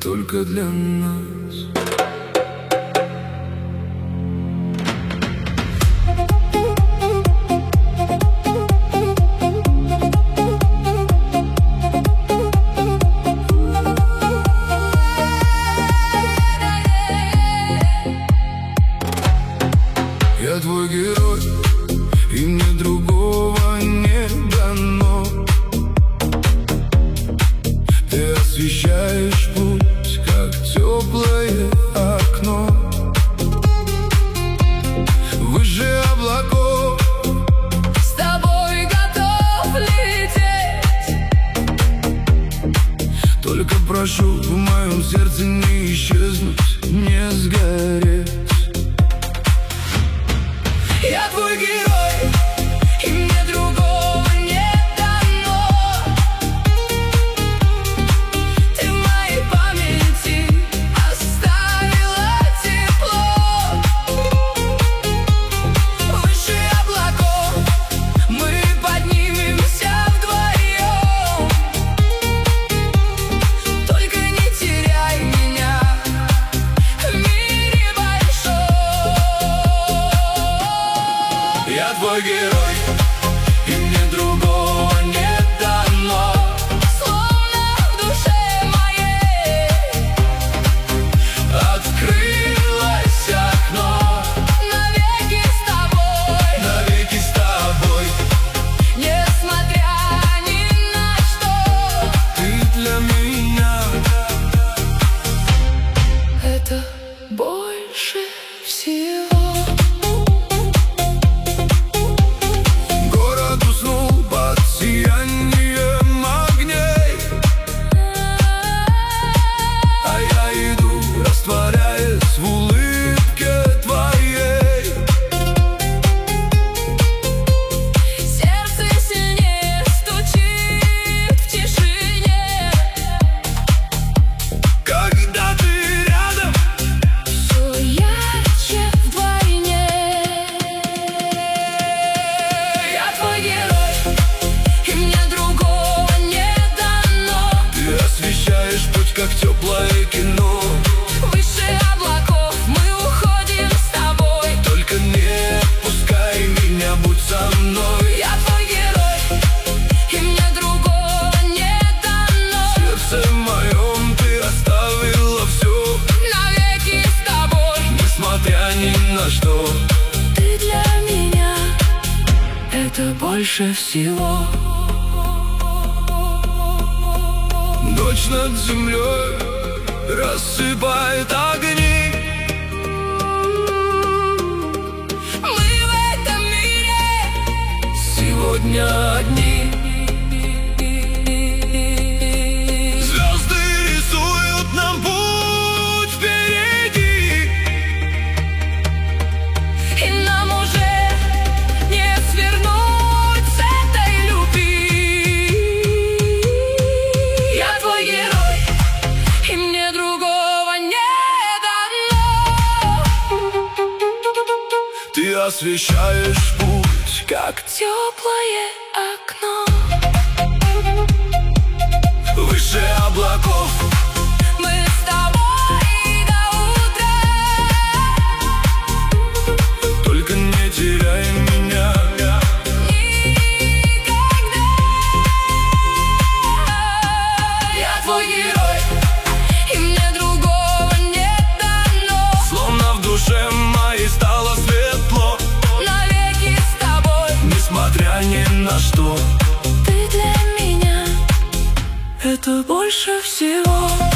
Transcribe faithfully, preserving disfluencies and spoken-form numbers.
только для нас. Я твой герой, и мне другого не дано. Ты освещаешь путь, как теплое окно. Выше облаков с тобой готов лететь. Только прошу в моем сердце не исчезнуть, не сгореть. Я твой герой, и мне другого не дано. Ты в моей памяти оставила тепло. Выше облаков мы поднимемся вдвоем. Только не теряй меня в мире большом. Я твой герой, и мне другого не дано. Словно в душе моей открылось окно. Навеки с тобой, Навеки с тобой, несмотря ни на что. ты для меня. Это больше всего. Растворяясь в улыбке твоей, Сердце сильнее стучит в тишине. когда ты рядом, Все ярче вдвойне. Я твой герой, и мне другого не дано. ты освещаешь путь, как теплое кино. Выше облаков мы уходим с тобой. Только не отпускай меня, будь со мной. Я твой герой, и мне другого не дано. В сердце моем ты оставила все, Навеки с тобой, несмотря ни на что. ты для меня это больше всего. Ночь над землей рассыпает огни. Мы в этом мире Сегодня одни. Звезды рисуют нам путь впереди, и нам уже не свернуть с этой любви. Я твой герой, и мне другого не дано. ты освещаешь путь, как Теплое окно. выше облаков. Мы с тобой до утра. Только не теряй меня. Никогда. Я твой герой, и мне другого не дано. Словно в душе моей стало светло, Навеки с тобой, несмотря ни на что. ты для меня это больше всего.